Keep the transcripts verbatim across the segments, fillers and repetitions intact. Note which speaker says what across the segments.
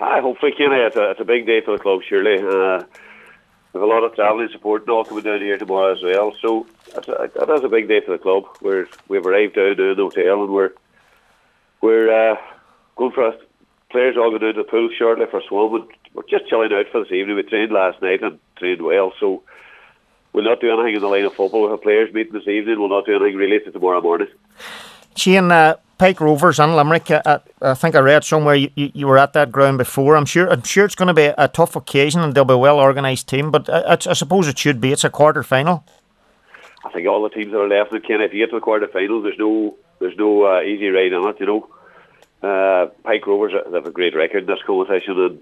Speaker 1: I hopefully, Kenny, it's a, it's a big day for the club, surely. Uh, we have a lot of travelling support and all coming down here tomorrow as well. So it's a, it is a big day for the club. We're, we've arrived down to the hotel and we're we're uh, going for us. Players all going down to the pool shortly for swim. And we're just chilling out for this evening. We trained last night and trained well. So we'll not do anything in the line of football. We'll have players meeting this evening. We'll not do anything related to tomorrow morning.
Speaker 2: Shane, uh, Pike Rovers and Limerick. Uh, I think I read somewhere you, you, you were at that ground before. I'm sure. I'm sure it's going to be a, a tough occasion, and they'll be a well organised team. But I, I suppose it should be. It's a quarter final.
Speaker 1: I think all the teams that are left, and Ken, if you get to the quarter final, there's no, there's no uh, easy ride on it. You know, uh, Pike Rovers have a great record in this competition, and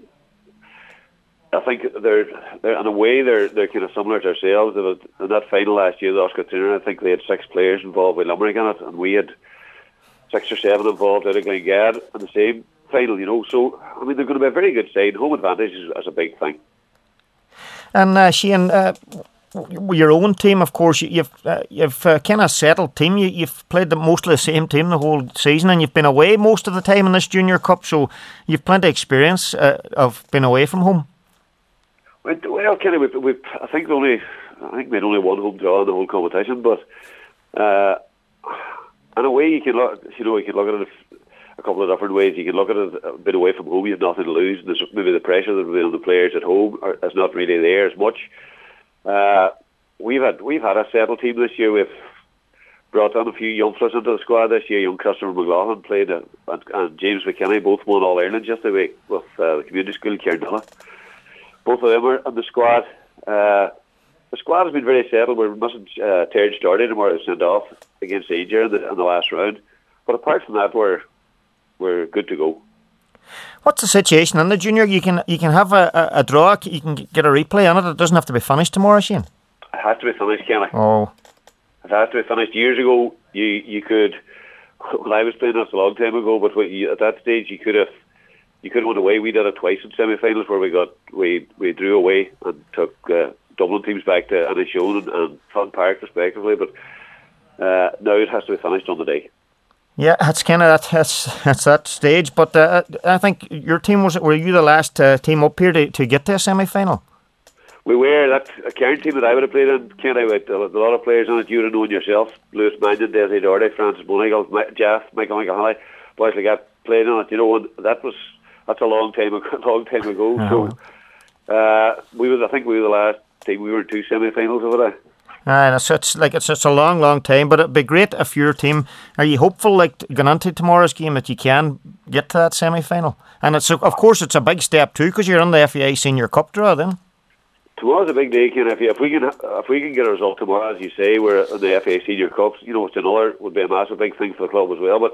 Speaker 1: I think they're, they're in a way they're they're kind of similar to ourselves. In that final last year, the Oscar Trainer, I think they had six players involved with Limerick in it, and we had six or seven involved out of Glengad in the same final, you know. So, I mean, they're going to be a very good side. Home advantage is, is a big thing.
Speaker 2: And uh, Shane, uh, your own team, of course, you've uh, you've uh, kind of settled team. You, you've played the, mostly the same team the whole season, and you've been away most of the time in this Junior Cup, so you've plenty of experience uh, of being away from home.
Speaker 1: Well, Kenny, we, we, I think the only, I think we had only one home draw in the whole competition, but uh, in a way, you can look, you know, you can look at it a couple of different ways. You can look at it a bit away from home. You have nothing to lose. There's maybe the pressure that will be on the players at home are, is not really there as much. Uh, we've had we've had a settled team this year. We've brought on a few youngsters into the squad this year. Young Christopher McLaughlin played, uh, and, and James McKinney both won All Ireland just a week with uh, the community school Cairnilla. Both of them are in the squad. Uh, the squad has been very settled. We're missing uh, Terry Stardy tomorrow, sent off against Ager in the, in the last round. But apart from that, we're we're good to go.
Speaker 2: What's the situation in the junior? You can you can have a, a, a draw. You can get a replay on it. It doesn't have to be finished tomorrow, Shane.
Speaker 1: It has to be finished, Kenny.
Speaker 2: Oh,
Speaker 1: it has to be finished. Years ago, you you could. Well, I was playing this a long time ago, but you, at that stage, you could have. You could have went away. We did it twice in semi-finals where we got we we drew away and took uh, Dublin teams back to Inishowen and, and Fun Park respectively. But uh, now it has to be finished on the day.
Speaker 2: Yeah, that's kind of that. That's, that's that stage. But uh, I think your team was. Were you the last uh, team up here to, to get to a semi-final?
Speaker 1: We were. That a current team that I would have played in. Ken, I would, a lot of players on it. You'd have known yourself. Lewis Mannion, Desiree Doherty, Francis Monagle, Jeff, Michael McAhally, boys like that played on it. You know, and that was. That's a long time ago. Long time ago. Uh-huh. So uh, we was. I think we were the last team. We were in two semi-finals over there.
Speaker 2: Aye, so it's like it's it's a long, long time. But it'd be great if your team. Are you hopeful, like going into tomorrow's game, that you can get to that semi-final? And it's of course it's a big step too, because you're in the F A I Senior Cup draw then.
Speaker 1: Tomorrow's a big day, Ken. If, if we can, if we can get a result tomorrow, as you say, we're in the F A I Senior Cup. You know, it's another would be a massive big thing for the club as well. But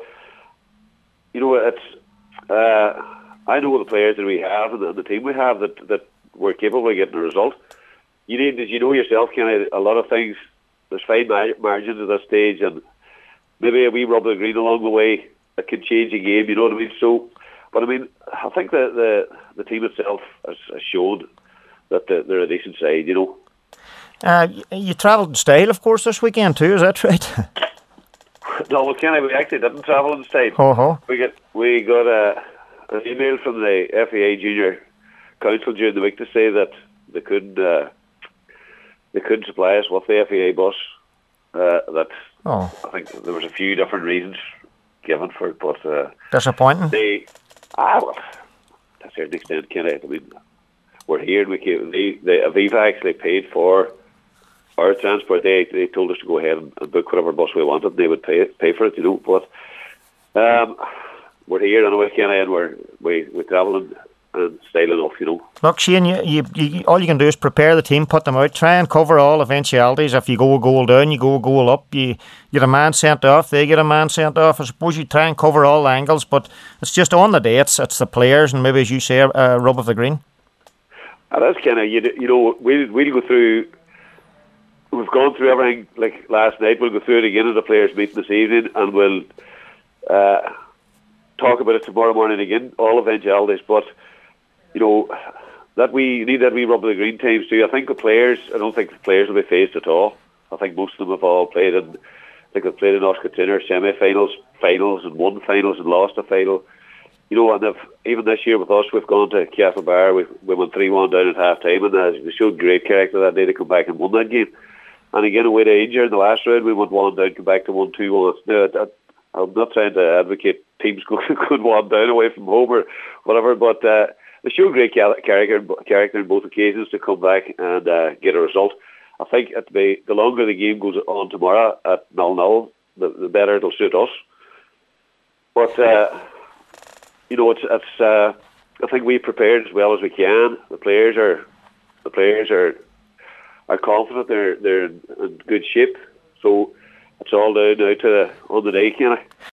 Speaker 1: you know, it's. Uh, I know the players that we have and the, the team we have that, that we're capable of getting a result. You need, as you know yourself, Ken, a lot of things, there's fine mar- margins at this stage, and maybe a wee rub of the green along the way that can change a game, you know what I mean? So, but I mean, I think the the, the team itself has, has shown that the, they're a decent side, you know.
Speaker 2: Uh, you, you travelled in style, of course, this weekend too, is that right?
Speaker 1: No, well, Ken, we actually didn't travel in style.
Speaker 2: Uh-huh. We
Speaker 1: got, we got a... an email from the F A I Junior Council during the week to say that they couldn't uh, they couldn't supply us with the F A I bus. Uh, that
Speaker 2: oh.
Speaker 1: I think there was a few different reasons given for it, but uh,
Speaker 2: disappointing.
Speaker 1: They ah well, to a certain extent, Ken. I mean, we're here and we came, they, they Aviva actually paid for our transport. They they told us to go ahead and, and book whatever bus we wanted. And they would pay pay for it, you know. But um. We're here on a weekend and we're we we travelling and style enough, you know.
Speaker 2: Look, Shane, you, you, you, all you can do is prepare the team, put them out, try and cover all eventualities. If you go a goal down, you go a goal up. You get a man sent off, they get a man sent off. I suppose you try and cover all angles, but it's just on the day. It's it's the players, and maybe as you say, a, a rub of the green.
Speaker 1: And that's kind of you, you know we we'll go through. We've gone through everything like last night. We'll go through it again at the players' meeting this evening, and we'll. Uh, talk about it tomorrow morning again, all eventualities, but you know that we need that we rub of the green times too. I think the players, I don't think the players will be phased at all. I think most of them have all played in, I think they've played in Oscar Trainer semi-finals, finals and won finals and lost a final. you know, and if, even this year with us, we've gone to Castlebar, we we went three one down at half time, and uh, we showed great character that day to come back and won that game. And again, away to Ainger in the last round, we went one down, come back to one two one. Now, that, I'm not trying to advocate teams going going one down away from home or whatever, but uh, they showed great character character in both occasions to come back and uh, get a result. I think at the, the longer the game goes on tomorrow at nil nil, the, the better it'll suit us. But uh, you know, it's it's. Uh, I think we prepared as well as we can. The players are the players are. are confident they're they're in good shape, so it's all down now to the, on the day, kind of.